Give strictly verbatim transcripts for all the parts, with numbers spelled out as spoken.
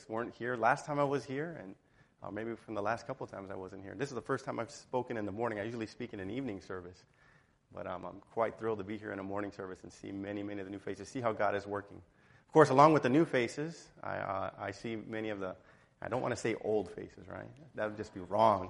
weren't here last time I was here, and uh, maybe from the last couple of times I wasn't here. This is the first time I've spoken in the morning. I usually speak in an evening service. But um, I'm quite thrilled to be here in a morning service and see many, many of the new faces, see how God is working. Of course, along with the new faces, I, uh, I see many of the, I don't want to say old faces, right? That would just be wrong.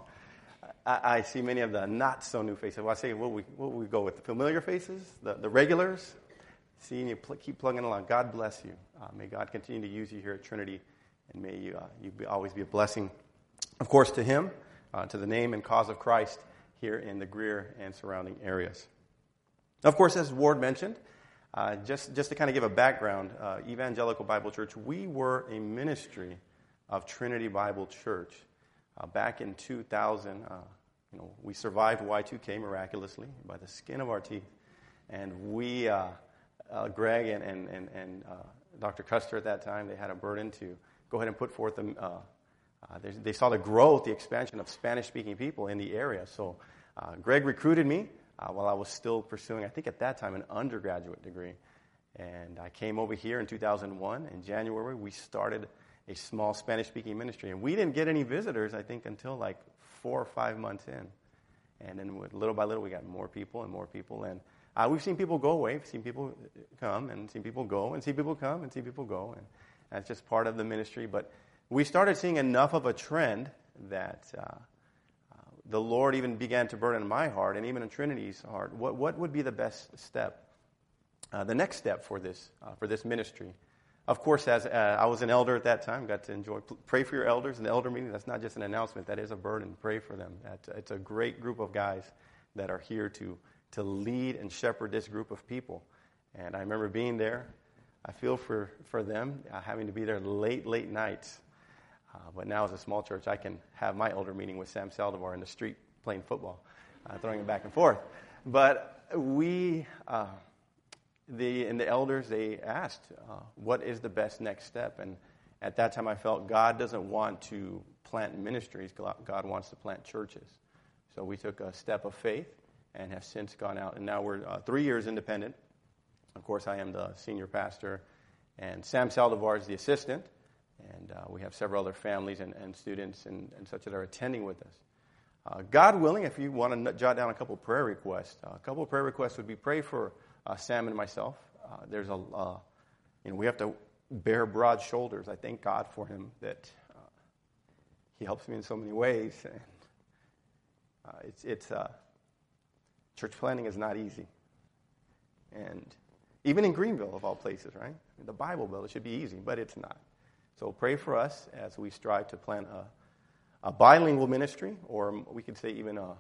I, I see many of the not-so-new faces. Well, I say, what we, what we go with? The familiar faces? The, the regulars? Seeing you pl- keep plugging along. God bless you. Uh, may God continue to use you here at Trinity, and may you, uh, you be, always be a blessing, of course, to Him, uh, to the name and cause of Christ here in the Greer and surrounding areas. Of course, as Ward mentioned, uh, just, just to kind of give a background, uh, Evangelical Bible Church, we were a ministry of Trinity Bible Church. Uh, back in two thousand, uh, you know, we survived Y two K miraculously by the skin of our teeth. And we, uh, uh, Greg and, and, and, and uh, Doctor Custer at that time, they had a burden to go ahead and put forth, the, uh, uh, they, they saw the growth, the expansion of Spanish-speaking people in the area. So uh, Greg recruited me. Uh, while I was still pursuing, I think at that time, an undergraduate degree. And I came over here in two thousand one. In January, we started a small Spanish-speaking ministry. And we didn't get any visitors, I think, until like four or five months in. And then little by little, we got more people and more people. And uh, we've seen people go away, we've seen people come, and seen people go, and see people come, and see people go. And that's just part of the ministry. But we started seeing enough of a trend that Uh, the Lord even began to burden in my heart, and even in Trinity's heart, what, what would be the best step, uh, the next step for this uh, for this ministry? Of course, as uh, I was an elder at that time, got to enjoy, pray for your elders in the elder meeting. That's not just an announcement, that is a burden. Pray for them. That, it's a great group of guys that are here to, to lead and shepherd this group of people. And I remember being there. I feel for, for them, uh, having to be there late, late nights. Uh, but now as a small church, I can have my elder meeting with Sam Saldivar in the street playing football, uh, throwing it back and forth. But we, uh, the and the elders, they asked, uh, what is the best next step? And at that time, I felt God doesn't want to plant ministries. God wants to plant churches. So we took a step of faith and have since gone out. And now we're uh, three years independent. Of course, I am the senior pastor, and Sam Saldivar is the assistant. And uh, we have several other families and, and students and, and such that are attending with us. Uh, God willing, if you want to jot down a couple prayer requests, uh, a couple of prayer requests would be pray for uh, Sam and myself. Uh, there's a, uh, you know, we have to bear broad shoulders. I thank God for him that uh, he helps me in so many ways. And uh, it's, it's uh, church planning is not easy. And even in Greenville, of all places, right? The Bible Belt, it should be easy, but it's not. So pray for us as we strive to plant a, a bilingual ministry, or we could say even a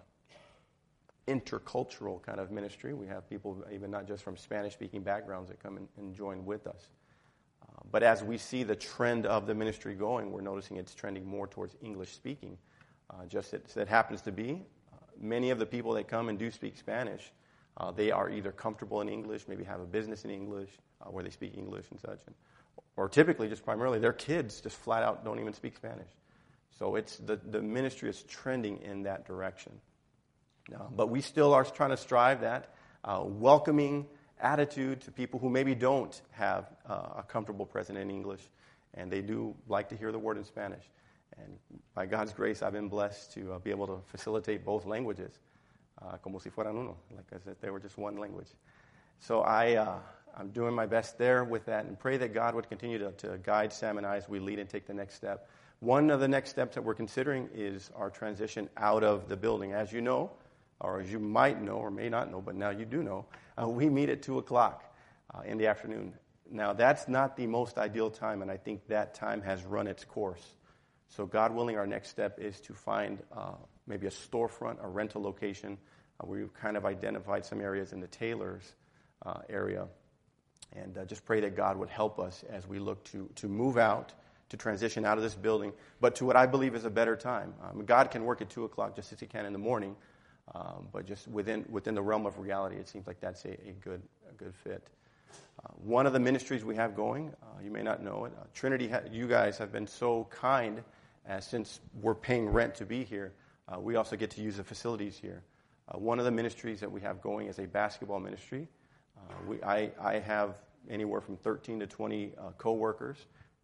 intercultural kind of ministry. We have people even not just from Spanish-speaking backgrounds that come and, and join with us. Uh, but as we see the trend of the ministry going, we're noticing it's trending more towards English-speaking. Uh, just as it happens to be, uh, many of the people that come and do speak Spanish, uh, they are either comfortable in English, maybe have a business in English, uh, where they speak English and such, and or typically, just primarily, their kids just flat out don't even speak Spanish. So it's the, the ministry is trending in that direction. Uh, but we still are trying to strive that uh, welcoming attitude to people who maybe don't have uh, a comfortable presence in English, and they do like to hear the word in Spanish. And by God's grace, I've been blessed to uh, be able to facilitate both languages, uh, como si fueran uno, like I said, they were just one language. So I... Uh, I'm doing my best there with that, and pray that God would continue to, to guide Sam and I as we lead and take the next step. One of the next steps that we're considering is our transition out of the building. As you know, or as you might know or may not know, but now you do know, uh, we meet at two o'clock uh, in the afternoon. Now, that's not the most ideal time, and I think that time has run its course. So God willing, our next step is to find uh, maybe a storefront, a rental location. Uh, we've kind of identified some areas in the Taylors uh, area. And uh, just pray that God would help us as we look to, to move out, to transition out of this building, but to what I believe is a better time. Um, God can work at two o'clock just as he can in the morning, um, but just within within the realm of reality, it seems like that's a, a good a good fit. Uh, one of the ministries we have going, uh, you may not know it, uh, Trinity, ha- you guys have been so kind, as since we're paying rent to be here, uh, we also get to use the facilities here. Uh, one of the ministries that we have going is a basketball ministry. Uh, we, I, I have anywhere from thirteen to twenty uh, co-workers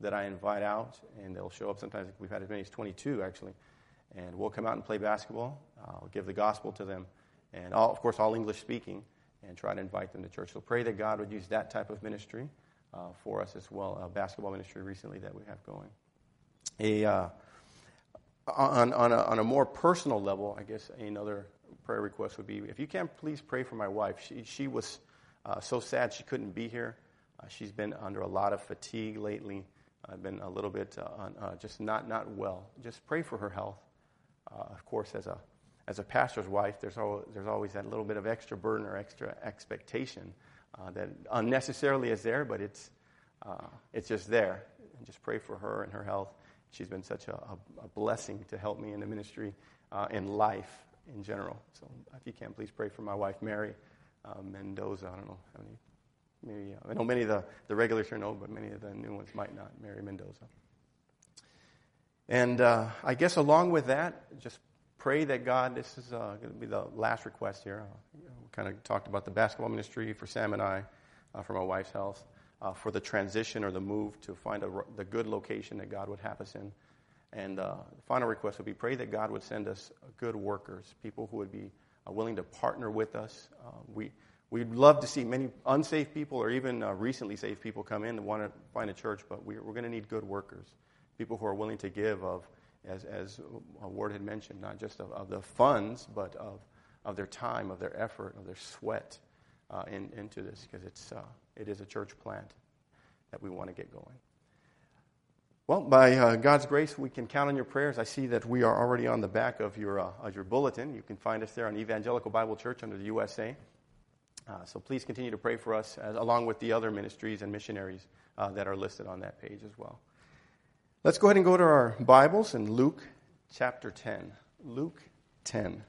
that I invite out, and they'll show up. Sometimes we've had as many as twenty-two, actually. And we'll come out and play basketball. I'll give the gospel to them. And, all, of course, all English speaking, and try to invite them to church. So pray that God would use that type of ministry uh, for us as well, a basketball ministry recently that we have going. A uh, on, on, a, on a more personal level, I guess another prayer request would be, if you can, please pray for my wife. She, she was uh, so sad she couldn't be here. Uh, she's been under a lot of fatigue lately. I've been a little bit uh, uh, just not, not well. Just pray for her health. Uh, of course, as a as a pastor's wife, there's always, there's always that little bit of extra burden or extra expectation uh, that unnecessarily is there, but it's uh, it's just there. And just pray for her and her health. She's been such a, a, a blessing to help me in the ministry, uh, in life in general. So if you can, please pray for my wife, Mary uh, Mendoza. I don't know how many. Maybe uh, I know many of the, the regulars here know, but many of the new ones might not. Mary Mendoza. And uh, I guess along with that, just pray that God, this is uh, going to be the last request here. Uh, you know, we kind of talked about the basketball ministry for Sam and I, uh, for my wife's health, uh, for the transition or the move to find a, the good location that God would have us in. And uh, the final request would be pray that God would send us good workers, people who would be uh, willing to partner with us. Uh, we, we'd love to see many unsafe people or even uh, recently saved people come in and want to find a church, but we're, we're going to need good workers, people who are willing to give of, as as Ward had mentioned, not just of, of the funds, but of, of their time, of their effort, of their sweat uh, in, into this, because it's uh, it is a church plant that we want to get going. Well, by uh, God's grace, we can count on your prayers. I see that we are already on the back of your uh, of your bulletin. You can find us there on Evangelical Bible Church under the U S A. Uh, so please continue to pray for us, as, along with the other ministries and missionaries uh, that are listed on that page as well. Let's go ahead and go to our Bibles in Luke chapter ten. Luke ten.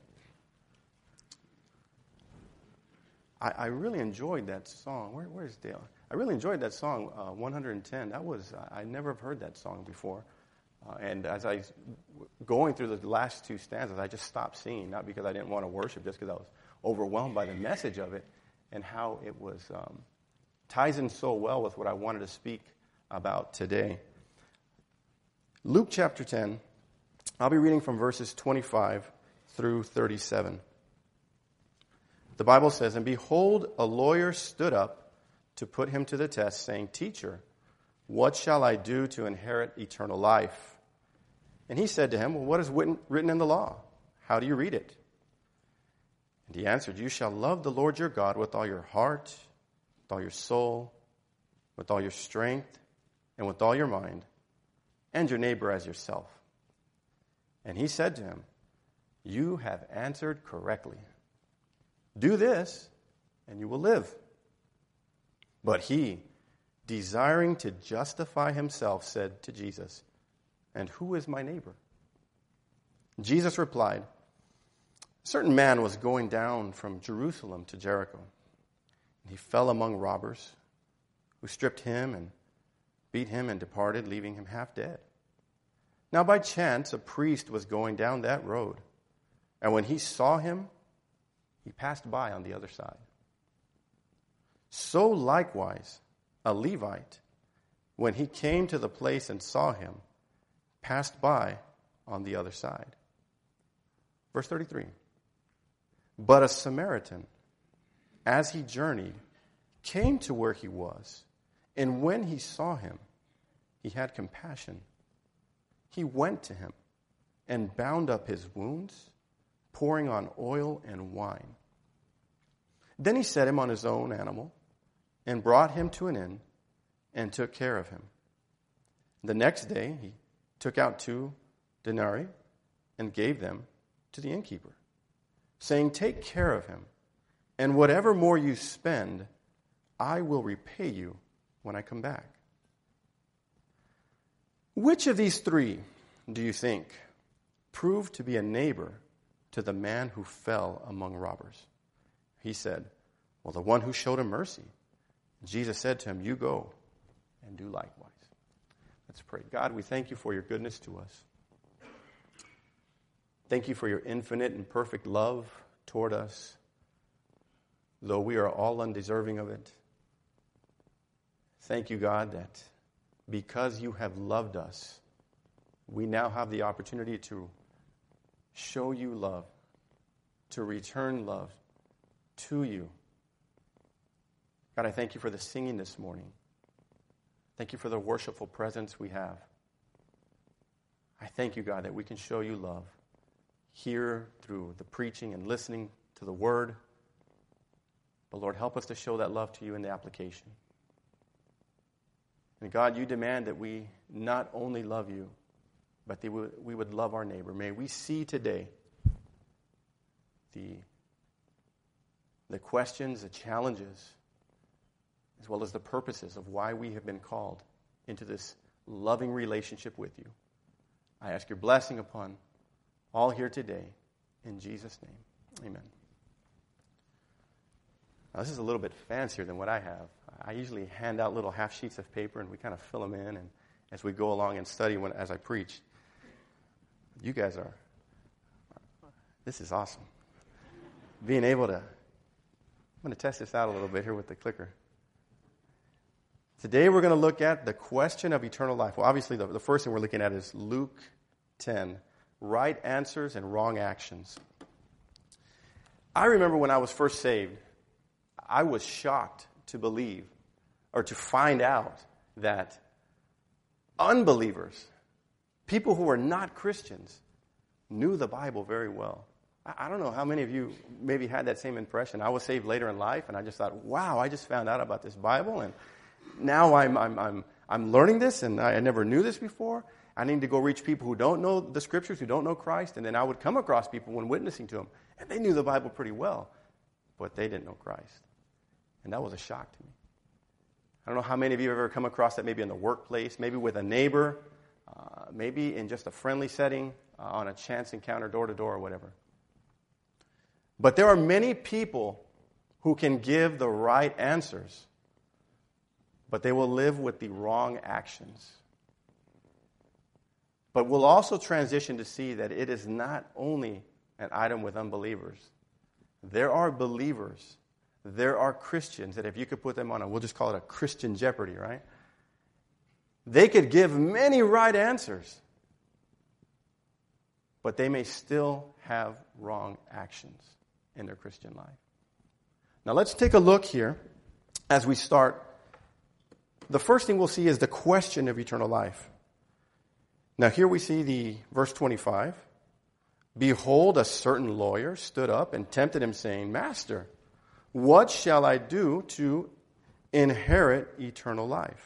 I, I really enjoyed that song. Where, where's Dale? I really enjoyed that song, uh, one hundred ten. That was, I never have heard that song before. Uh, and as I was going through the last two stanzas, I just stopped singing, not because I didn't want to worship, just because I was overwhelmed by the message of it and how it was um, ties in so well with what I wanted to speak about today. Luke chapter ten, I'll be reading from verses twenty-five through thirty-seven. The Bible says, "And behold, a lawyer stood up to put him to the test, saying, 'Teacher, what shall I do to inherit eternal life?' And he said to him, 'Well, what is written in the law? How do you read it?' And he answered, 'You shall love the Lord your God with all your heart, with all your soul, with all your strength, and with all your mind, and your neighbor as yourself.' And he said to him, 'You have answered correctly. Do this, and you will live.' But he, desiring to justify himself, said to Jesus, 'And who is my neighbor?' Jesus replied, 'A certain man was going down from Jerusalem to Jericho, and he fell among robbers, who stripped him and beat him and departed, leaving him half dead. Now by chance a priest was going down that road, and when he saw him, he passed by on the other side. So likewise a Levite, when he came to the place and saw him, passed by on the other side.'" Verse thirty-three. "But a Samaritan, as he journeyed, came to where he was, and when he saw him, he had compassion. He went to him and bound up his wounds, pouring on oil and wine. Then he set him on his own animal and brought him to an inn and took care of him. The next day he took out two denarii and gave them to the innkeeper, saying, 'Take care of him, and whatever more you spend, I will repay you when I come back.' Which of these three, do you think, proved to be a neighbor to the man who fell among robbers?" He said, "Well, the one who showed him mercy." Jesus said to him, "You go and do likewise." Let's pray. God, we thank you for your goodness to us. Thank you for your infinite and perfect love toward us, though we are all undeserving of it. Thank you, God, that because you have loved us, we now have the opportunity to show you love, to return love to you. God, I thank you for the singing this morning. Thank you for the worshipful presence we have. I thank you, God, that we can show you love here through the preaching and listening to the word. But Lord, help us to show that love to you in the application. And God, you demand that we not only love you, but that we would love our neighbor. May we see today the, the questions, the challenges, as well as the purposes of why we have been called into this loving relationship with you. I ask your blessing upon all here today. In Jesus' name, amen. Now, this is a little bit fancier than what I have. I usually hand out little half sheets of paper, and we kind of fill them in and as we go along and study when, as I preach. You guys are, this is awesome. Being able to, I'm going to test this out a little bit here with the clicker. Today we're going to look at the question of eternal life. Well, obviously the, the first thing we're looking at is Luke ten, right answers and wrong actions. I remember when I was first saved, I was shocked to believe or to find out that unbelievers, people who were not Christians, knew the Bible very well. I, I don't know how many of you maybe had that same impression. I was saved later in life, and I just thought, wow, I just found out about this Bible, and now I'm I'm I'm I'm learning this, and I, I never knew this before. I need to go reach people who don't know the Scriptures, who don't know Christ, and then I would come across people when witnessing to them, and they knew the Bible pretty well, but they didn't know Christ. And that was a shock to me. I don't know how many of you have ever come across that maybe in the workplace, maybe with a neighbor, uh, maybe in just a friendly setting, uh, on a chance encounter, door to door or whatever. But there are many people who can give the right answers, but they will live with the wrong actions. But we'll also transition to see that it is not only an item with unbelievers. There are believers, there are Christians that if you could put them on a, we'll just call it a Christian Jeopardy, right? They could give many right answers, but they may still have wrong actions in their Christian life. Now let's take a look here as we start. The first thing we'll see is the question of eternal life. Now here we see the verse twenty-five. Behold, a certain lawyer stood up and tempted him, saying, Master, what shall I do to inherit eternal life?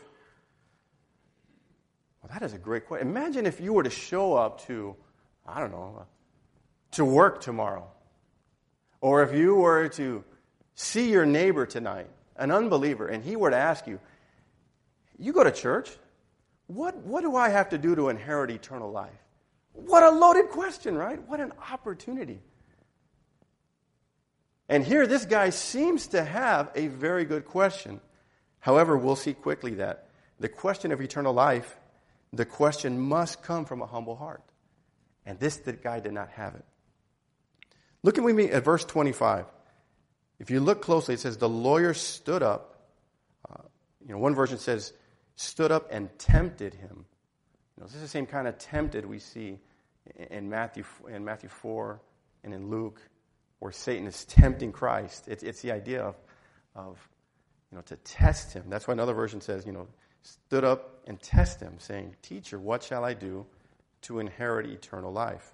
Well, that is a great question. Imagine if you were to show up to, I don't know, to work tomorrow. Or if you were to see your neighbor tonight, an unbeliever, and he were to ask you, you go to church? What, what do I have to do to inherit eternal life? What a loaded question, right? What an opportunity. And here this guy seems to have a very good question. However, we'll see quickly that the question of eternal life, the question must come from a humble heart. And this the guy did not have it. Look with me at verse twenty-five. If you look closely, it says, the lawyer stood up. Uh, you know, one version says, stood up and tempted him. You know, this is the same kind of tempted we see in Matthew in Matthew four and in Luke, where Satan is tempting Christ. It's, it's the idea of, of, you know, to test him. That's why another version says, you know, stood up and test him, saying, Teacher, what shall I do to inherit eternal life?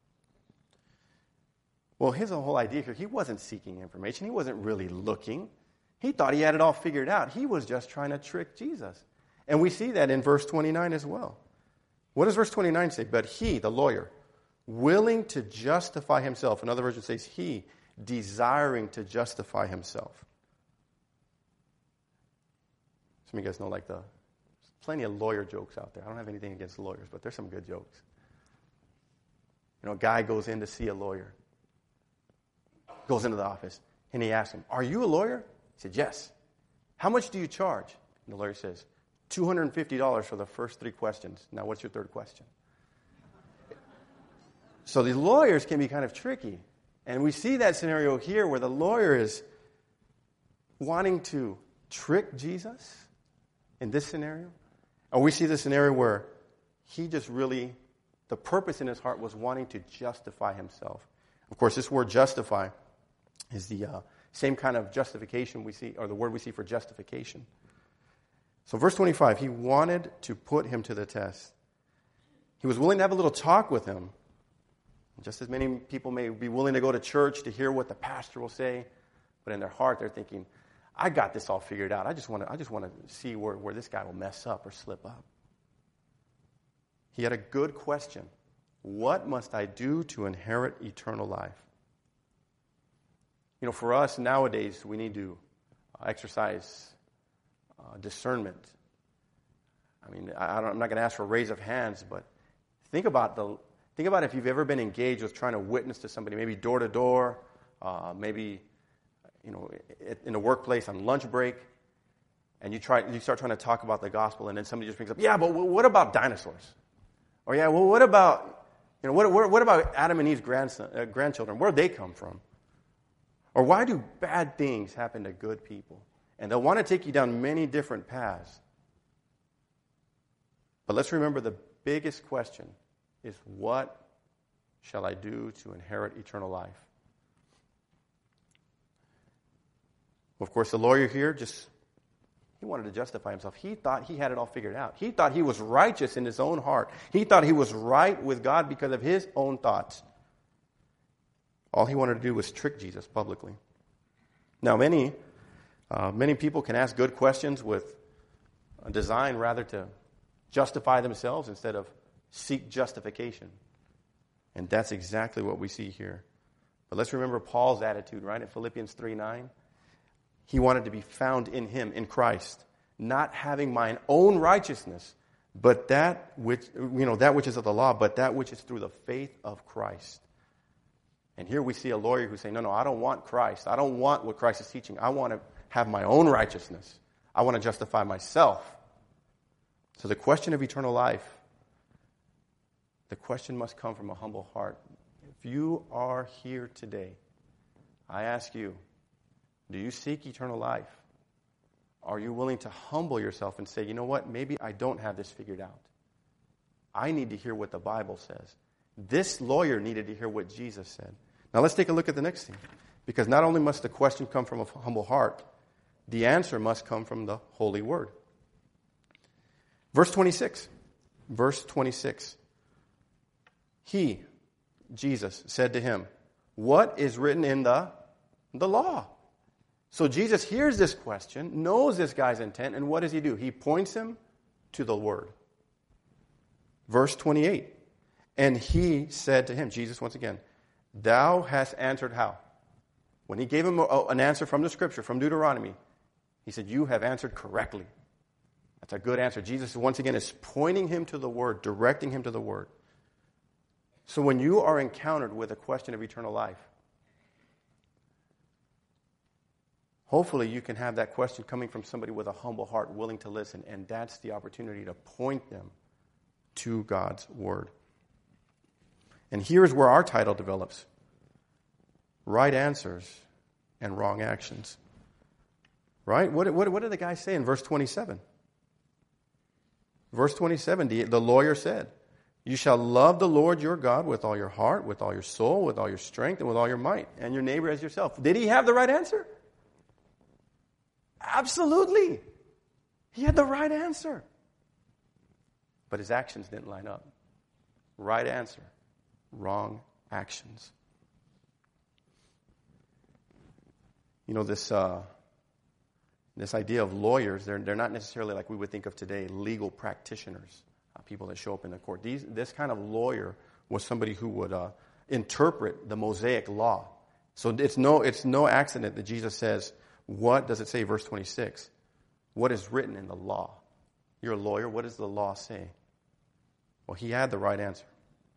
Well, here's the whole idea here. He wasn't seeking information. He wasn't really looking. He thought he had it all figured out. He was just trying to trick Jesus. And we see that in verse twenty-nine as well. What does verse twenty-nine say? But he, the lawyer, willing to justify himself. Another version says he, desiring to justify himself. Some of you guys know, like, the there's plenty of lawyer jokes out there. I don't have anything against lawyers, but there's some good jokes. You know, a guy goes in to see a lawyer. Goes into the office, and he asks him, are you a lawyer? He said, yes. How much do you charge? And the lawyer says, two hundred fifty dollars for the first three questions. Now, what's your third question? So the lawyers can be kind of tricky. And we see that scenario here where the lawyer is wanting to trick Jesus in this scenario. And we see this scenario where he just really, the purpose in his heart was wanting to justify himself. Of course, this word justify is the uh, same kind of justification we see, or the word we see for justification. So verse twenty-five, he wanted to put him to the test. He was willing to have a little talk with him. Just as many people may be willing to go to church to hear what the pastor will say, but in their heart they're thinking, I got this all figured out. I just want to, I just want to see where, where this guy will mess up or slip up. He had a good question. What must I do to inherit eternal life? You know, for us nowadays, we need to exercise uh, discernment. I mean, I don't, I'm not going to ask for a raise of hands, but think about the think about if you've ever been engaged with trying to witness to somebody, maybe door to door, uh, maybe you know, in the workplace on lunch break, and you try you start trying to talk about the gospel, and then somebody just brings up, yeah, but what about dinosaurs? Or yeah, well, what about you know what what, what about Adam and Eve's grandson, uh, grandchildren? Where'd they come from? Or why do bad things happen to good people? And they'll want to take you down many different paths. But let's remember the biggest question is, what shall I do to inherit eternal life? Of course, the lawyer here just, he wanted to justify himself. He thought he had it all figured out. He thought he was righteous in his own heart. He thought he was right with God because of his own thoughts. All he wanted to do was trick Jesus publicly. Now, many, uh, many people can ask good questions with a design rather to justify themselves instead of seek justification. And that's exactly what we see here. But let's remember Paul's attitude, right? In Philippians three nine. He wanted to be found in him, in Christ, not having mine own righteousness, but that which, you know, that which is of the law, but that which is through the faith of Christ. And here we see a lawyer who's saying, no, no, I don't want Christ. I don't want what Christ is teaching. I want to have my own righteousness. I want to justify myself. So the question of eternal life, the question must come from a humble heart. If you are here today, I ask you, do you seek eternal life? Are you willing to humble yourself and say, you know what, maybe I don't have this figured out. I need to hear what the Bible says. This lawyer needed to hear what Jesus said. Now let's take a look at the next thing. Because not only must the question come from a humble heart, the answer must come from the Holy Word. Verse twenty-six. Verse twenty-six. He, Jesus, said to him, what is written in the, the law? So Jesus hears this question, knows this guy's intent, and what does he do? He points him to the Word. Verse twenty-eight. And he said to him, Jesus once again, thou hast answered how? When he gave him a, an answer from the Scripture, from Deuteronomy, he said, you have answered correctly. That's a good answer. Jesus, once again, is pointing him to the Word, directing him to the Word. So when you are encountered with a question of eternal life, hopefully you can have that question coming from somebody with a humble heart, willing to listen, and that's the opportunity to point them to God's Word. And here's where our title develops. Right answers and wrong actions. Right? What, what, what did the guy say in verse twenty-seven? Verse twenty-seven, the, the lawyer said, you shall love the Lord your God with all your heart, with all your soul, with all your strength, and with all your might, and your neighbor as yourself. Did he have the right answer? Absolutely. He had the right answer. But his actions didn't line up. Right answer, wrong actions. You know, this uh, this idea of lawyers, they're, they're not necessarily like we would think of today, legal practitioners, uh, people that show up in the court. These, this kind of lawyer was somebody who would uh, interpret the Mosaic law. So it's no, it's no accident that Jesus says, what does it say, verse twenty-six? What is written in the law? You're a lawyer, what does the law say? Well, he had the right answer.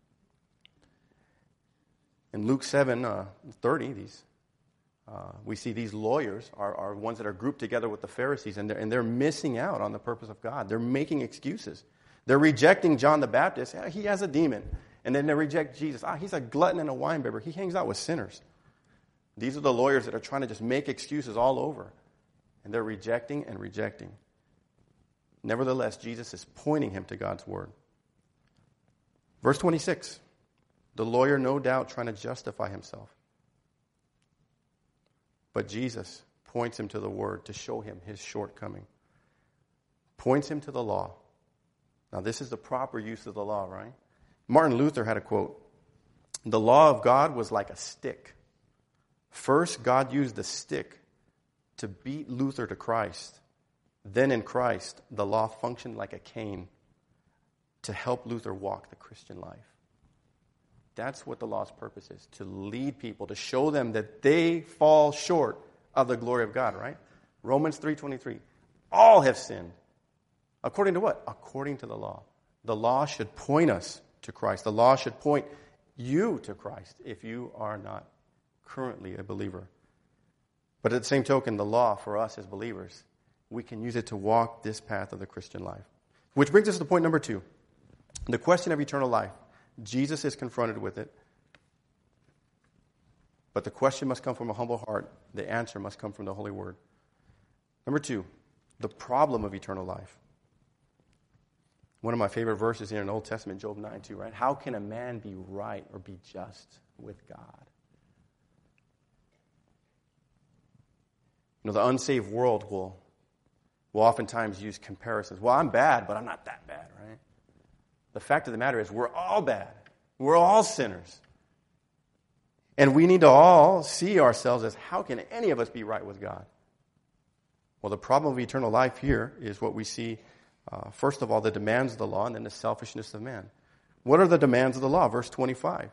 In Luke seven thirty, these uh, we see these lawyers are, are ones that are grouped together with the Pharisees, and they're, and they're missing out on the purpose of God. They're making excuses. They're rejecting John the Baptist. Yeah, he has a demon. And then they reject Jesus. Ah, he's a glutton and a winebibber. He hangs out with sinners. These are the lawyers that are trying to just make excuses all over. And they're rejecting and rejecting. Nevertheless, Jesus is pointing him to God's word. Verse twenty-six, the lawyer no doubt trying to justify himself. But Jesus points him to the word to show him his shortcoming. Points him to the law. Now this is the proper use of the law, right? Martin Luther had a quote. The law of God was like a stick. First, God used the stick to beat Luther to Christ. Then in Christ, the law functioned like a cane to help Luther walk the Christian life. That's what the law's purpose is, to lead people, to show them that they fall short of the glory of God, right? Romans three twenty-three. All have sinned. According to what? According to the law. The law should point us to Christ. The law should point you to Christ if you are not currently a believer. But at the same token, the law for us as believers, we can use it to walk this path of the Christian life. Which brings us to point number two. The question of eternal life. Jesus is confronted with it. But the question must come from a humble heart. The answer must come from the Holy Word. Number two, the problem of eternal life. One of my favorite verses here in the Old Testament, Job nine two, right? How can a man be right or be just with God? You know, the unsaved world will, will oftentimes use comparisons. Well, I'm bad, but I'm not that bad, right? The fact of the matter is we're all bad. We're all sinners. And we need to all see ourselves as, how can any of us be right with God? Well, the problem of eternal life here is what we see, uh, first of all, the demands of the law and then the selfishness of man. What are the demands of the law? Verse twenty-five.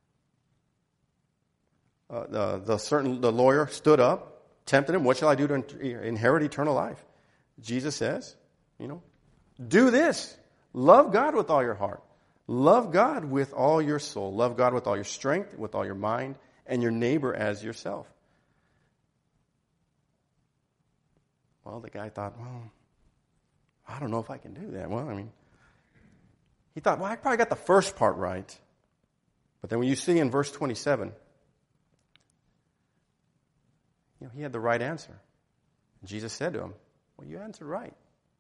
Uh, the, the, certain, the lawyer stood up, tempted him. What shall I do to inherit eternal life? Jesus says, you know, do this. Love God with all your heart. Love God with all your soul. Love God with all your strength, with all your mind, and your neighbor as yourself. Well, the guy thought, well, I don't know if I can do that. Well, I mean, he thought, well, I probably got the first part right. But then when you see in verse twenty-seven, you know, he had the right answer. Jesus said to him, well, you answered right.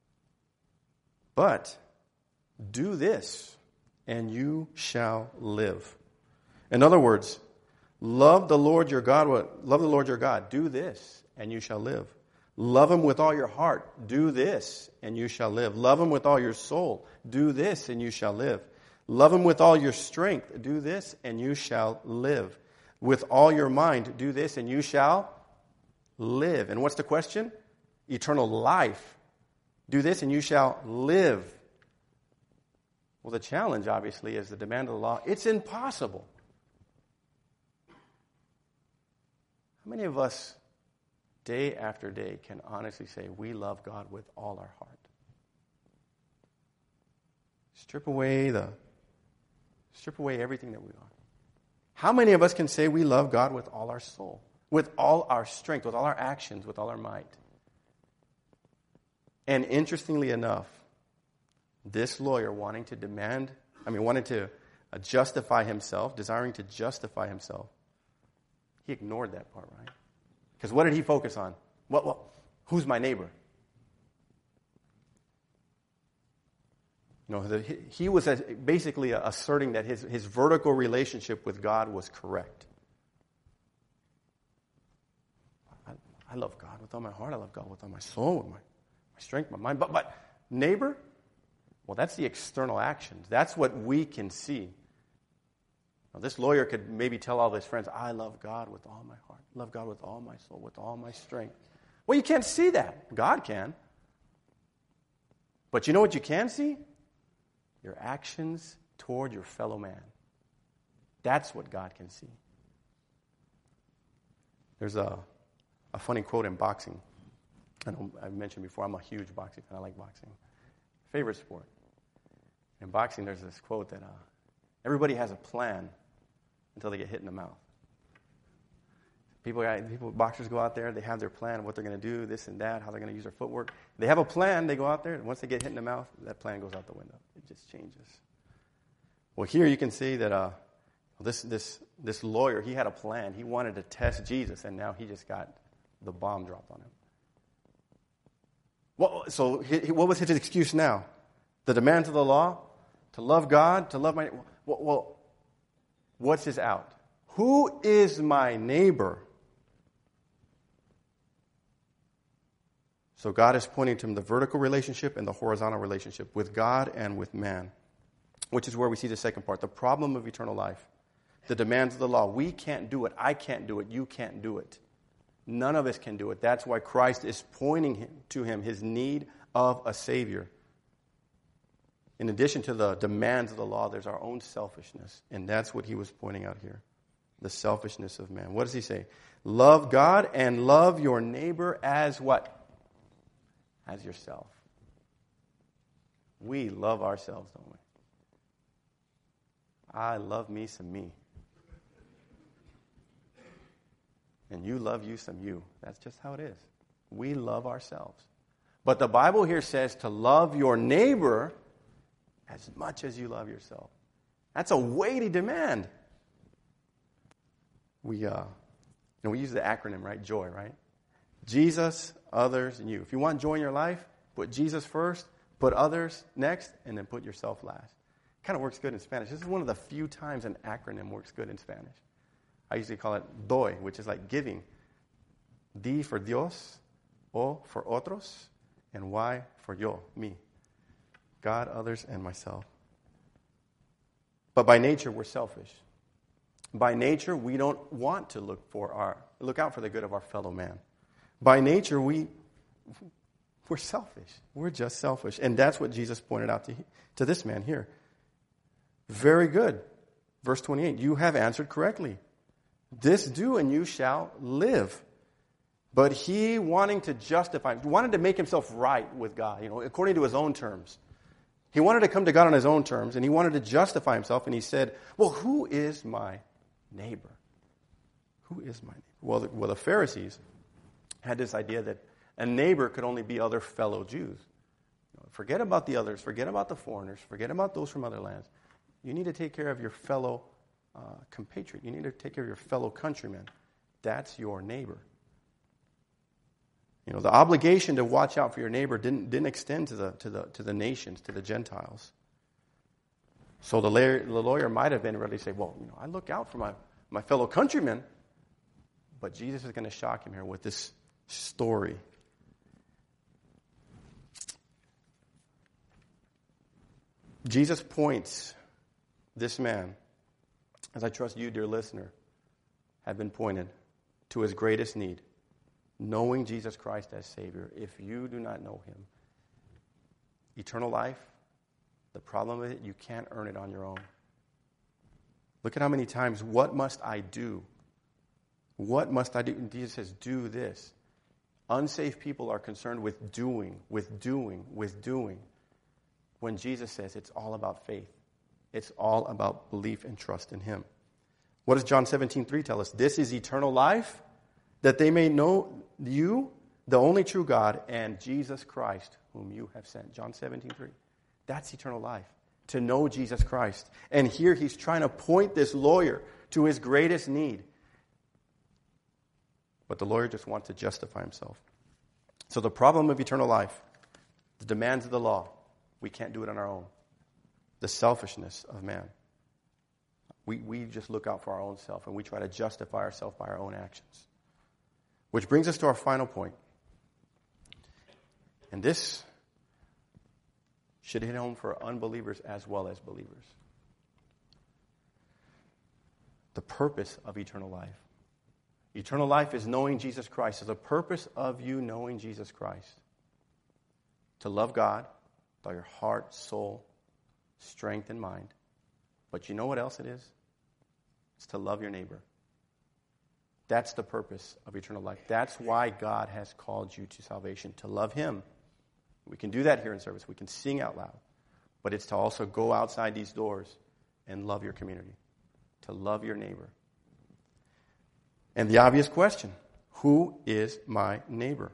But do this, and you shall live. In other words, love the Lord your God. Love the Lord your God. Do this, and you shall live. Love him with all your heart. Do this, and you shall live. Love him with all your soul. Do this, and you shall live. Love him with all your strength. Do this, and you shall live. With all your mind, do this, and you shall live. And what's the question? Eternal life. Do this, and you shall live. Well, the challenge, obviously, is the demand of the law. It's impossible. How many of us, day after day, can honestly say we love God with all our heart? Strip away the, strip away everything that we are. How many of us can say we love God with all our soul, with all our strength, with all our actions, with all our might? And interestingly enough, this lawyer wanting to demand, I mean, wanting to uh, justify himself, desiring to justify himself, he ignored that part, right? Because what did he focus on? Well, well, who's my neighbor? You know, the, he, he was a, basically asserting that his, his vertical relationship with God was correct. I, I love God with all my heart. I love God with all my soul, with my, my strength, my mind. But, but neighbor? Well, that's the external actions. That's what we can see. Now, this lawyer could maybe tell all of his friends, I love God with all my heart. Love God with all my soul, with all my strength. Well, you can't see that. God can. But you know what you can see? Your actions toward your fellow man. That's what God can see. There's a, a funny quote in boxing. I know I've mentioned before, I'm a huge boxing fan. I like boxing. Favorite sport. In boxing, there's this quote that uh, everybody has a plan until they get hit in the mouth. People, people, boxers go out there, they have their plan of what they're going to do, this and that, how they're going to use their footwork. They have a plan, they go out there, and once they get hit in the mouth, that plan goes out the window. It just changes. Well, here you can see that uh, this, this, this lawyer, he had a plan. He wanted to test Jesus, and now he just got the bomb dropped on him. Well, so he, what was his excuse now? The demands of the law? To love God? To love my... Well, well what's his out? Who is my neighbor? So God is pointing to him the vertical relationship and the horizontal relationship with God and with man, which is where we see the second part, the problem of eternal life, the demands of the law. We can't do it. I can't do it. You can't do it. None of us can do it. That's why Christ is pointing him, to him his need of a Savior. In addition to the demands of the law, there's our own selfishness, and that's what he was pointing out here, the selfishness of man. What does he say? Love God and love your neighbor as what? As yourself. We love ourselves, don't we? I love me some me. And you love you some you. That's just how it is. We love ourselves. But the Bible here says to love your neighbor as much as you love yourself. That's a weighty demand. We, uh, you know, we use the acronym, right? JOY, right? Jesus, others, and you. If you want joy in your life, put Jesus first, put others next, and then put yourself last. Kind of works good in Spanish. This is one of the few times an acronym works good in Spanish. I usually call it doy, which is like giving. D for Dios, O for otros, and Y for yo, me. God, others, and myself. But by nature, we're selfish. By nature, we don't want to look for our look out for the good of our fellow man. By nature, we we're selfish. We're just selfish, and that's what Jesus pointed out to to this man here. Very good. Verse twenty-eight, you have answered correctly. This do and you shall live. But he, wanting to justify, wanted to make himself right with God, you know, according to his own terms. He wanted to come to God on his own terms, and he wanted to justify himself, and he said, well, who is my neighbor? Who is my neighbor? Well, the, well, the Pharisees had this idea that a neighbor could only be other fellow Jews. You know, forget about the others. Forget about the foreigners. Forget about those from other lands. You need to take care of your fellow uh, compatriot. You need to take care of your fellow countrymen. That's your neighbor. You know, the obligation to watch out for your neighbor didn't didn't extend to the to the to the nations, to the Gentiles. So the lawyer, the lawyer might have been ready to say, well, you know, I look out for my, my fellow countrymen. But Jesus is going to shock him here with this story. Jesus points this man, as I trust you, dear listener, have been pointed to his greatest need, knowing Jesus Christ as Savior. If you do not know him, eternal life, the problem with it, you can't earn it on your own. Look at how many times, what must I do? What must I do? And Jesus says, do this. Unsafe people are concerned with doing, with doing, with doing. When Jesus says it's all about faith. It's all about belief and trust in him. What does John seventeen three tell us? This is eternal life, that they may know you, the only true God, and Jesus Christ, whom you have sent. John seventeen three. That's eternal life, to know Jesus Christ. And here he's trying to point this lawyer to his greatest need. But the lawyer just wants to justify himself. So the problem of eternal life, the demands of the law, we can't do it on our own. The selfishness of man. We, we just look out for our own self, and we try to justify ourselves by our own actions. Which brings us to our final point. And this should hit home for unbelievers as well as believers. The purpose of eternal life. Eternal life is knowing Jesus Christ. Is the purpose of you knowing Jesus Christ. To love God with all your heart, soul, strength, and mind. But you know what else it is? It's to love your neighbor. That's the purpose of eternal life. That's why God has called you to salvation, to love him. We can do that here in service. We can sing out loud. But it's to also go outside these doors and love your community, to love your neighbor. And the obvious question, who is my neighbor?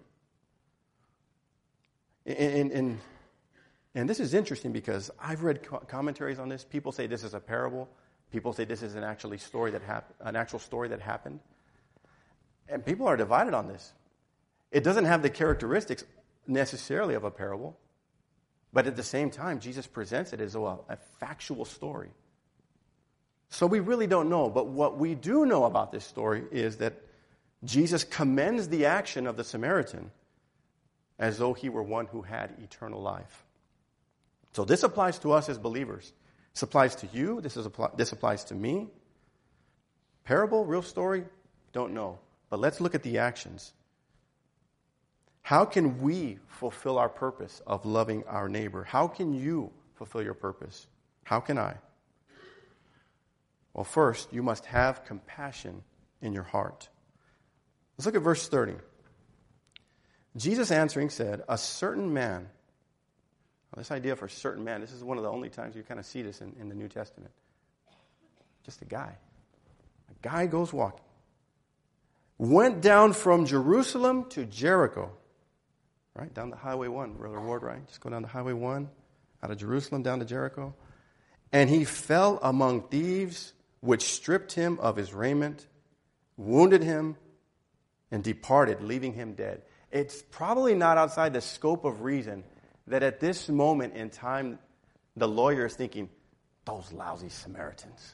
And, and, and this is interesting because I've read co- commentaries on this. People say this is a parable. People say this is an actually story that hap- an actual story that happened. And people are divided on this. It doesn't have the characteristics necessarily of a parable, but at the same time, Jesus presents it as a, a factual story. So we really don't know, but what we do know about this story is that Jesus commends the action of the Samaritan as though he were one who had eternal life. So this applies to us as believers. This applies to you. This, is, this applies to me. Parable, real story, don't know. But let's look at the actions. How can we fulfill our purpose of loving our neighbor? How can you fulfill your purpose? How can I? Well, first, you must have compassion in your heart. Let's look at verse thirty. Jesus answering said, a certain man. Well, this idea for a certain man, this is one of the only times you kind of see this in, in the New Testament. Just a guy. A guy goes walking. Went down from Jerusalem to Jericho. Right, down the Highway one, Brother Ward, right? Just go down the Highway one, out of Jerusalem down to Jericho. And he fell among thieves, which stripped him of his raiment, wounded him, and departed, leaving him dead. It's probably not outside the scope of reason that at this moment in time, the lawyer is thinking, those lousy Samaritans.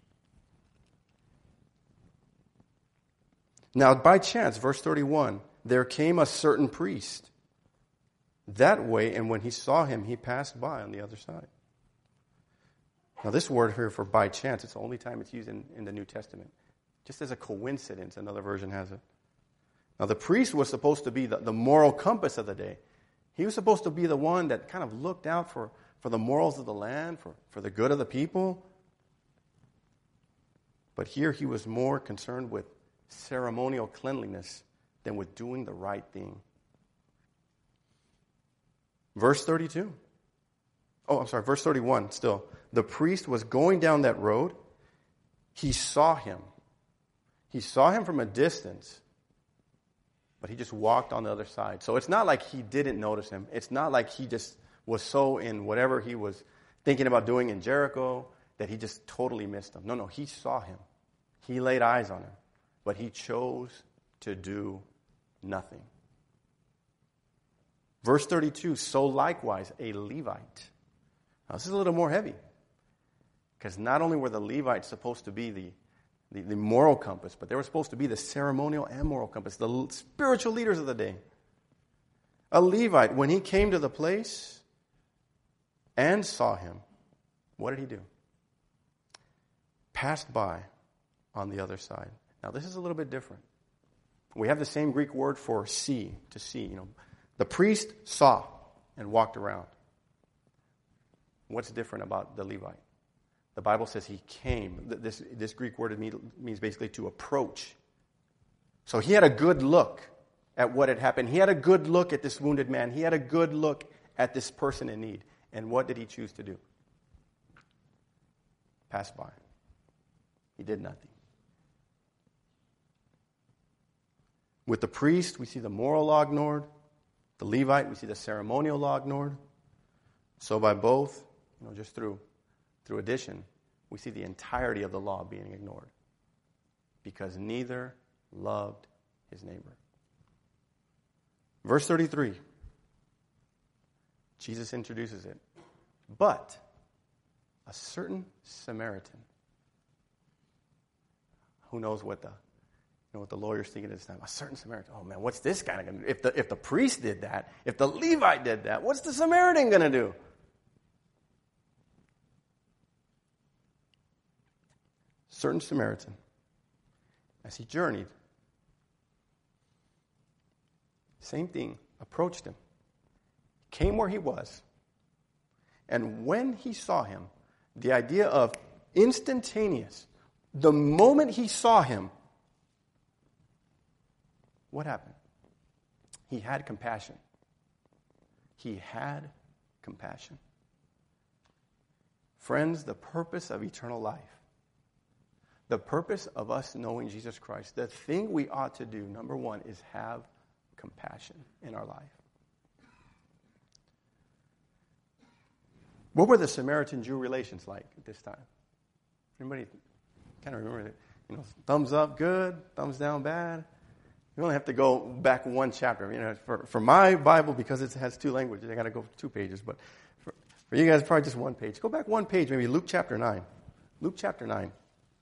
Now, by chance, verse thirty-one, there came a certain priest that way, and when he saw him, he passed by on the other side. Now, this word here for by chance, it's the only time it's used in, in the New Testament. Just as a coincidence, another version has it. Now, the priest was supposed to be the, the moral compass of the day. He was supposed to be the one that kind of looked out for, for the morals of the land, for, for the good of the people. But here he was more concerned with ceremonial cleanliness than with doing the right thing. Verse thirty-two. Oh, I'm sorry, verse thirty-one still. The priest was going down that road. He saw him. He saw him from a distance, but he just walked on the other side. So it's not like he didn't notice him. It's not like he just was so in whatever he was thinking about doing in Jericho that he just totally missed him. No, no, he saw him. He laid eyes on him, but he chose to do nothing. Verse thirty-two, so likewise a Levite. Now this is a little more heavy, because not only were the Levites supposed to be the, the, the moral compass, but they were supposed to be the ceremonial and moral compass, the spiritual leaders of the day. A Levite, when he came to the place and saw him, what did he do? Passed by on the other side. Now this is a little bit different. We have the same Greek word for see, to see. You know, the priest saw and walked around. What's different about the Levite? The Bible says he came. This, this Greek word means basically to approach. So he had a good look at what had happened. He had a good look at this wounded man. He had a good look at this person in need. And what did he choose to do? Pass by. He did nothing. With the priest, we see the moral law ignored. The Levite, we see the ceremonial law ignored. So by both, you know, just through, through addition, we see the entirety of the law being ignored. Because neither loved his neighbor. Verse thirty-three. Jesus introduces it. But a certain Samaritan. Who knows what the You know what the lawyer's thinking at this time? A certain Samaritan. Oh man, what's this guy going to do? If the, if the priest did that, if the Levite did that, what's the Samaritan going to do? Certain Samaritan, as he journeyed, same thing, approached him, came where he was, and when he saw him, the idea of instantaneous, the moment he saw him, what happened? He had compassion. He had compassion. Friends, the purpose of eternal life, the purpose of us knowing Jesus Christ, the thing we ought to do, number one, is have compassion in our life. What were the Samaritan-Jew relations like at this time? Anybody kind of remember it? You know, thumbs up, good. Thumbs down, bad. You only have to go back one chapter. You know, for, for my Bible, because it has two languages, I got to go two pages. But for, for you guys, probably just one page. Go back one page, maybe Luke chapter nine. Luke chapter nine.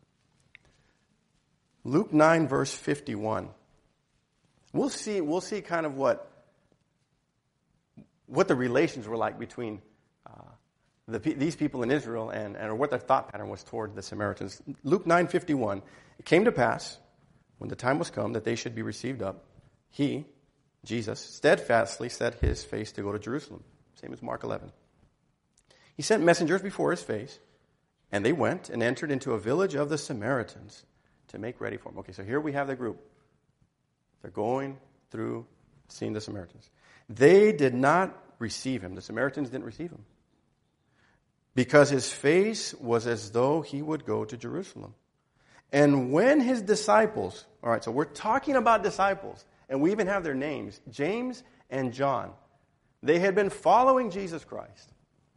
Luke nine, verse fifty-one. We'll see. We'll see kind of what what the relations were like between uh, the, these people in Israel and, and or what their thought pattern was toward the Samaritans. Luke nine fifty-one. It came to pass, when the time was come that they should be received up, he, Jesus, steadfastly set his face to go to Jerusalem. Same as Mark eleven. He sent messengers before his face, and they went and entered into a village of the Samaritans to make ready for him. Okay, so here we have the group. They're going through seeing the Samaritans. They did not receive him. The Samaritans didn't receive him, because his face was as though he would go to Jerusalem. And when his disciples, all right, so we're talking about disciples, and we even have their names, James and John. They had been following Jesus Christ.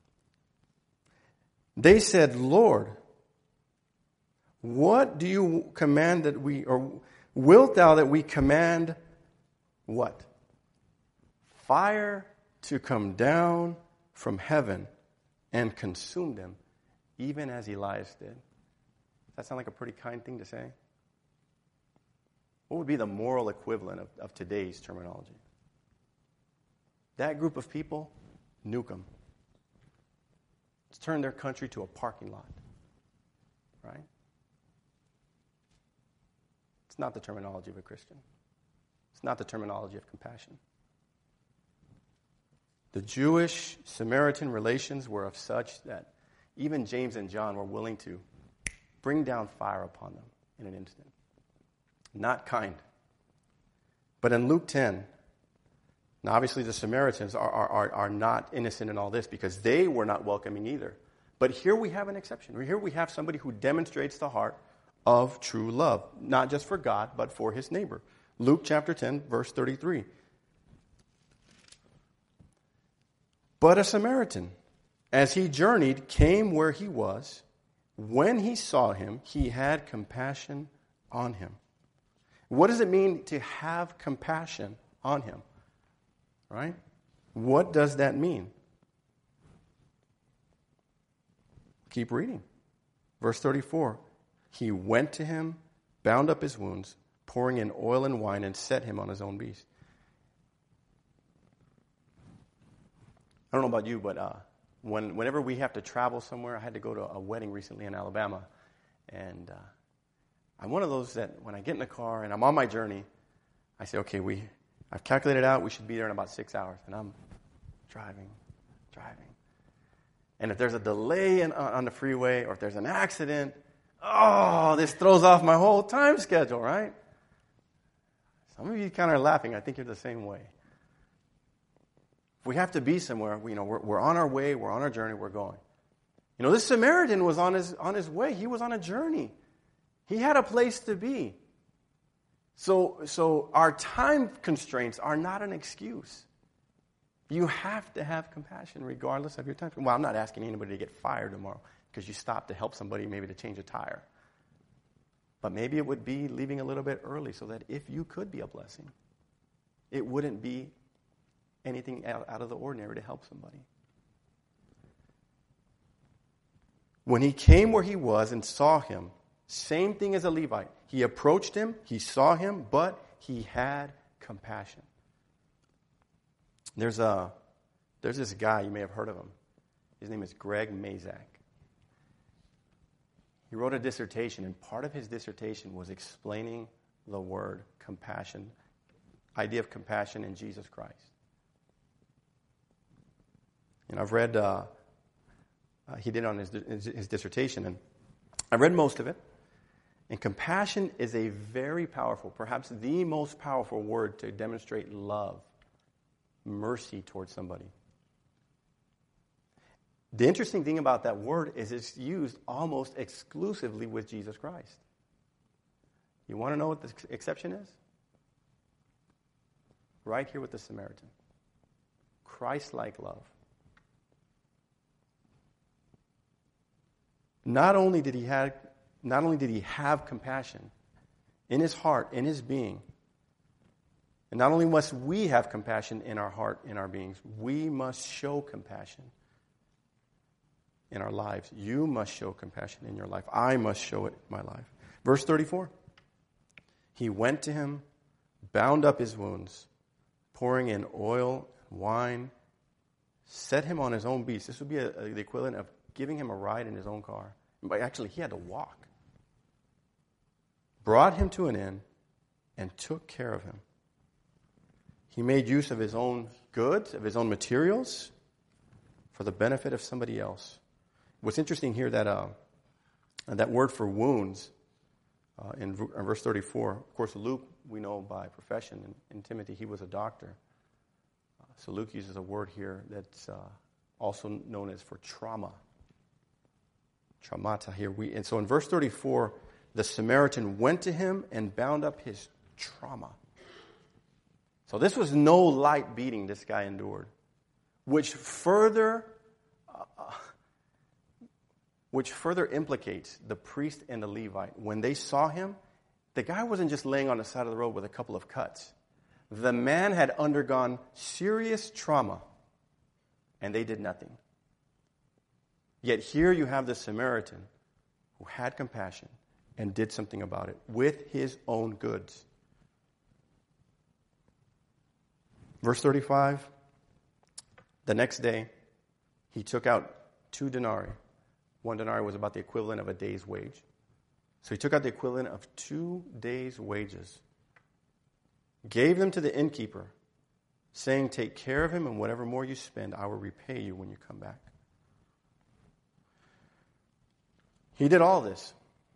They said, Lord, what do you command that we, or wilt thou that we command what? Fire to come down from heaven and consume them, even as Elias did. Does that sound like a pretty kind thing to say? What would be the moral equivalent of, of today's terminology? That group of people, nuke them. Let's turn their country to a parking lot. Right? It's not the terminology of a Christian. It's not the terminology of compassion. The Jewish-Samaritan relations were of such that even James and John were willing to bring down fire upon them in an instant. Not kind. But in Luke ten, now obviously the Samaritans are, are, are not innocent in all this, because they were not welcoming either. But here we have an exception. Here we have somebody who demonstrates the heart of true love, not just for God, but for his neighbor. Luke chapter ten, verse thirty-three. But a Samaritan, as he journeyed, came where he was. When he saw him, he had compassion on him. What does it mean to have compassion on him? Right? What does that mean? Keep reading. Verse thirty-four. He went to him, bound up his wounds, pouring in oil and wine, and set him on his own beast. I don't know about you, but uh, when whenever we have to travel somewhere, I had to go to a wedding recently in Alabama, and uh, I'm one of those that when I get in the car and I'm on my journey, I say, okay, we, I've calculated out we should be there in about six hours, and I'm driving, driving. And if there's a delay in, uh, on the freeway, or if there's an accident, oh, this throws off my whole time schedule, right? Some of you kind of are laughing. I think you're the same way. If we have to be somewhere, we, you know, we're, we're on our way, we're on our journey, we're going. You know, this Samaritan was on his on his way. He was on a journey. He had a place to be. So, so our time constraints are not an excuse. You have to have compassion regardless of your time. Well, I'm not asking anybody to get fired tomorrow because you stopped to help somebody maybe to change a tire. But maybe it would be leaving a little bit early so that if you could be a blessing, it wouldn't be anything out of the ordinary to help somebody. When he came where he was and saw him, same thing as a Levite. He approached him, he saw him, but he had compassion. There's a there's this guy, you may have heard of him. His name is Greg Mazak. He wrote a dissertation, and part of his dissertation was explaining the word compassion, idea of compassion in Jesus Christ. And I've read, uh, uh, he did on his, his, his dissertation, and I read most of it. And compassion is a very powerful, perhaps the most powerful word to demonstrate love, mercy towards somebody. The interesting thing about that word is it's used almost exclusively with Jesus Christ. You want to know what the exception is? Right here with the Samaritan. Christ-like love. Not only did he have, not only did he have compassion in his heart, in his being, And not only must we have compassion in our heart, in our beings, we must show compassion in our lives. You must show compassion in your life. I must show it in my life. Verse thirty-four. He went to him, bound up his wounds, pouring in oil and wine, set him on his own beast. This would be a, a, the equivalent of giving him a ride in his own car. But actually, he had to walk. Brought him to an inn and took care of him. He made use of his own goods, of his own materials, for the benefit of somebody else. What's interesting here, that uh, that word for wounds, uh, in, v- in verse thirty-four, of course, Luke, we know by profession, and in Timothy, he was a doctor. Uh, so Luke uses a word here that's uh, also known as for trauma. Traumata here. We, and so in verse thirty-four, the Samaritan went to him and bound up his trauma. So this was no light beating this guy endured, which further, uh, which further implicates the priest and the Levite. When they saw him, the guy wasn't just laying on the side of the road with a couple of cuts. The man had undergone serious trauma, and they did nothing. Yet here you have the Samaritan who had compassion and did something about it with his own goods. Verse thirty-five, the next day, he took out two denarii. One denarii was about the equivalent of a day's wage. So he took out the equivalent of two days' wages, gave them to the innkeeper, saying, take care of him, and whatever more you spend, I will repay you when you come back. He did all this.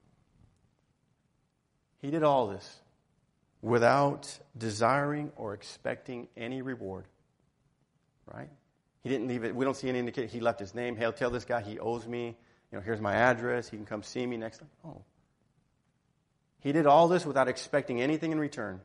He did all this without desiring or expecting any reward, right? He didn't leave it. We don't see any indication. He left his name. Hey, I'll tell this guy he owes me. You know, here's my address. He can come see me next time. Oh. He did all this without expecting anything in return.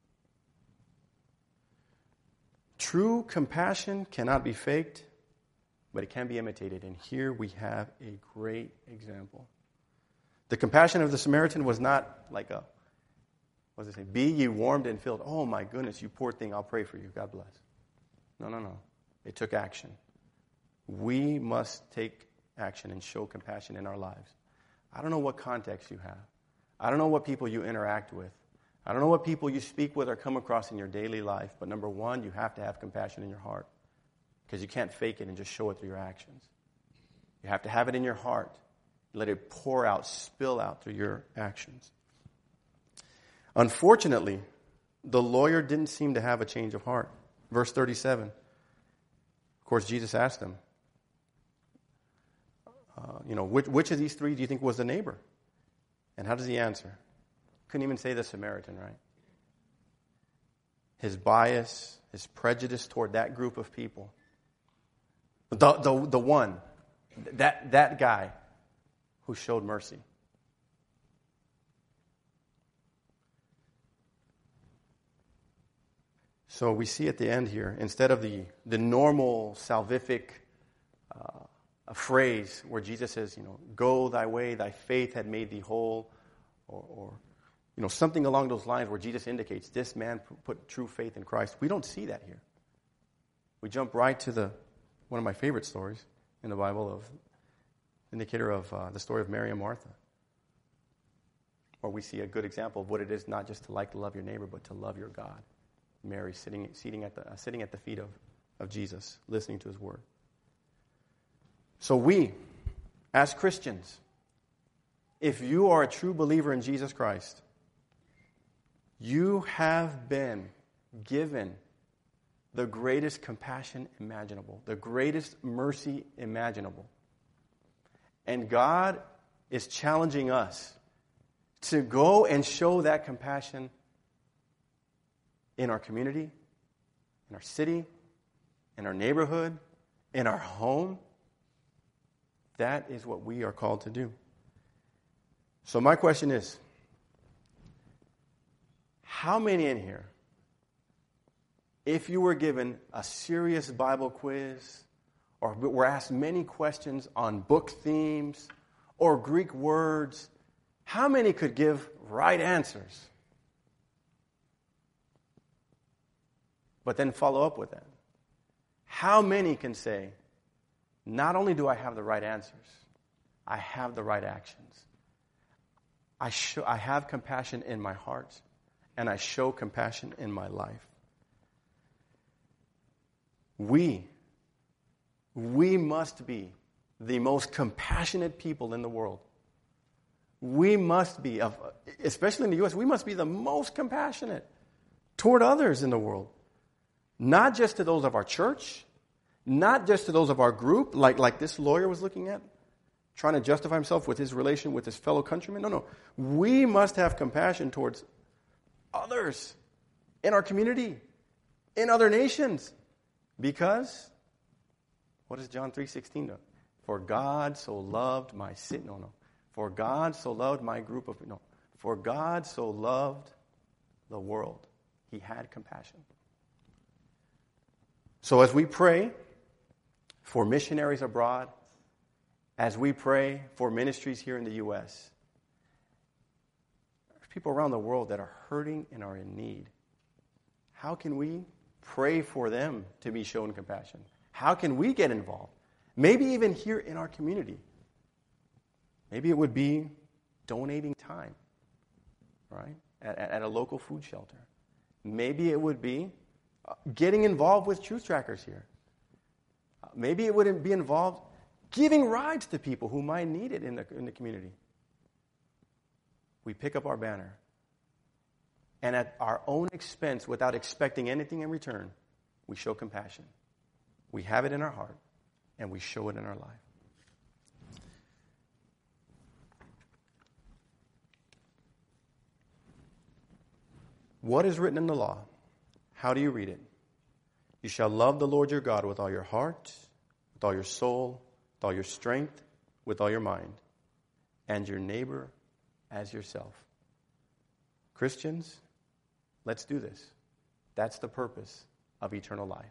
True compassion cannot be faked, but it can be imitated. And here we have a great example. The compassion of the Samaritan was not like a, what does it say? Be ye warmed and filled. Oh my goodness, you poor thing, I'll pray for you. God bless. No, no, no. It took action. We must take action and show compassion in our lives. I don't know what context you have. I don't know what people you interact with. I don't know what people you speak with or come across in your daily life. But number one, you have to have compassion in your heart, because you can't fake it and just show it through your actions. You have to have it in your heart. Let it pour out, spill out through your actions. Unfortunately, the lawyer didn't seem to have a change of heart. Verse thirty-seven. Of course, Jesus asked him, uh, you know, which, which of these three do you think was the neighbor? And how does he answer? Couldn't even say the Samaritan, right? His bias, his prejudice toward that group of people. The, the, the one, that, that guy who showed mercy. So we see at the end here, instead of the, the normal salvific uh, a phrase where Jesus says, you know, go thy way, thy faith had made thee whole, or, or you know, something along those lines where Jesus indicates this man put true faith in Christ. We don't see that here. We jump right to the one of my favorite stories in the Bible, of indicator of uh, the story of Mary and Martha, where we see a good example of what it is not just to like to love your neighbor, but to love your God. Mary sitting sitting at the uh, sitting at the feet of, of Jesus, listening to his word. So we, as Christians, if you are a true believer in Jesus Christ, you have been given the greatest compassion imaginable, the greatest mercy imaginable. And God is challenging us to go and show that compassion in our community, in our city, in our neighborhood, in our home. That is what we are called to do. So my question is, how many in here, if you were given a serious Bible quiz, or were asked many questions on book themes or Greek words, how many could give right answers? But then follow up with that. How many can say, not only do I have the right answers, I have the right actions. I show, I have compassion in my heart, and I show compassion in my life. We, we must be the most compassionate people in the world. We must be, especially in the U S, we must be the most compassionate toward others in the world. Not just to those of our church, not just to those of our group, like, like this lawyer was looking at, trying to justify himself with his relation with his fellow countrymen. No, no. We must have compassion towards others in our community, in other nations. Because, what does John three sixteen do? For God so loved my sin. No, no. For God so loved my group of, no. For God so loved the world. He had compassion. So as we pray for missionaries abroad, as we pray for ministries here in the U S, there's people around the world that are hurting and are in need. How can we pray for them to be shown compassion? How can we get involved? Maybe even here in our community. Maybe it would be donating time, right, at, at a local food shelter. Maybe it would be getting involved with Truth Trackers here. Maybe it would be involved giving rides to people who might need it in the, in the community. We pick up our banner, and at our own expense, without expecting anything in return, we show compassion. We have it in our heart, and we show it in our life. What is written in the law? How do you read it? You shall love the Lord your God with all your heart, with all your soul, with all your strength, with all your mind, and your neighbor as yourself. Christians, let's do this. That's the purpose of eternal life.